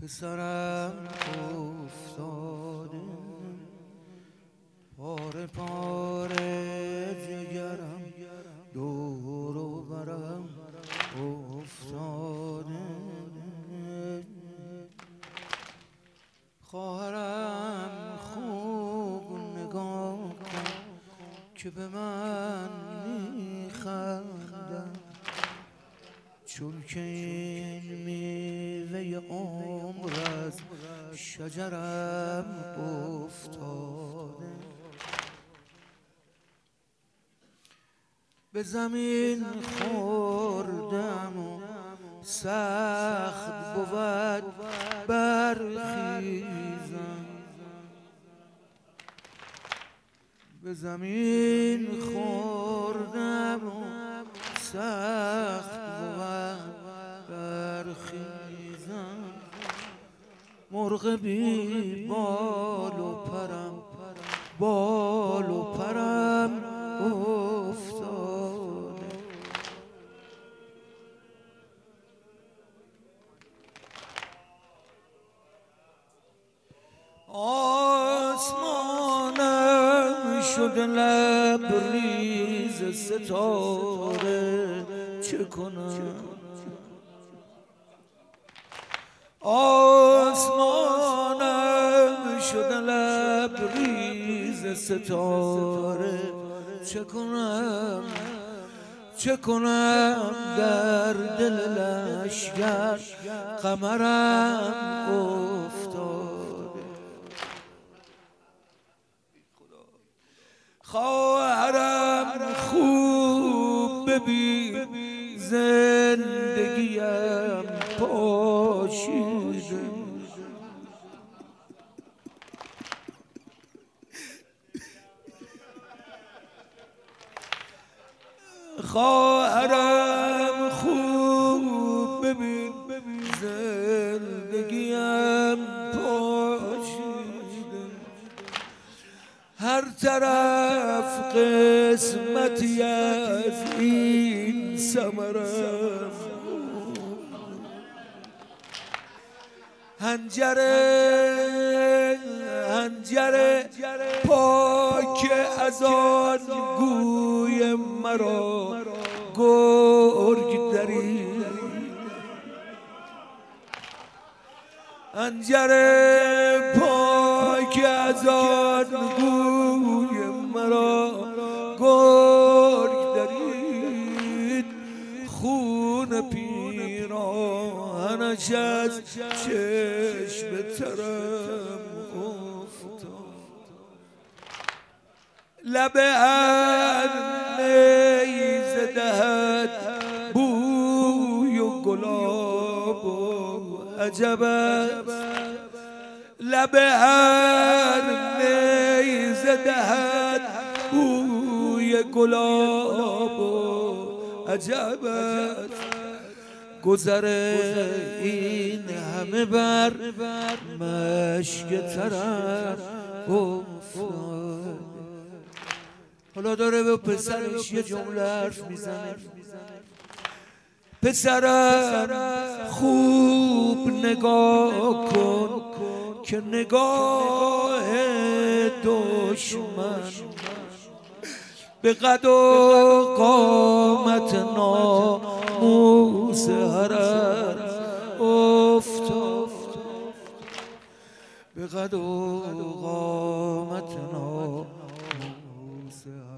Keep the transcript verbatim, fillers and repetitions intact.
پسرم افتاده پاره پاره جگرم دور و برم افتاده خواهرم خوب نگاه کن که به من میخندم چون که این میوه عمر از شجرم افتاده به زمین خوردم و سخت بود برخیزم به زمین خوردم و سخت بود برخیزم مرغ بی بال و پرم بال و پرم افتاده آسمانم شده لبریز ستاره چه کنم آسمانم شده لبریز ستاره چه کنم چه کنم در دل لشگر قمرم افتاده خواهرم خوب ببین زندگیم پاشیده خواهرم خوب ببین زندگیم پاشیده هر طرف قسمتی از این ثمرم هنجره هنجره پاک از آن گوی مرا گرگ دری هنجره پاک از آن گوی مرا گرگ درید خون پیراهنش از چشم ترم افتاد لب هر نیزه دهد بوی و گلاب و عجب است لب هر نیزه دهد بوی گلاب و عجب است گذر این همه بر مشک ترم افتاد حالا داره به پسرش یه جمله حرف میزنه پسرم خوب نگاه کن که نگاه دشمن به قد و قامت ناموس حرم افتاد به قد و قامت ناموس حرم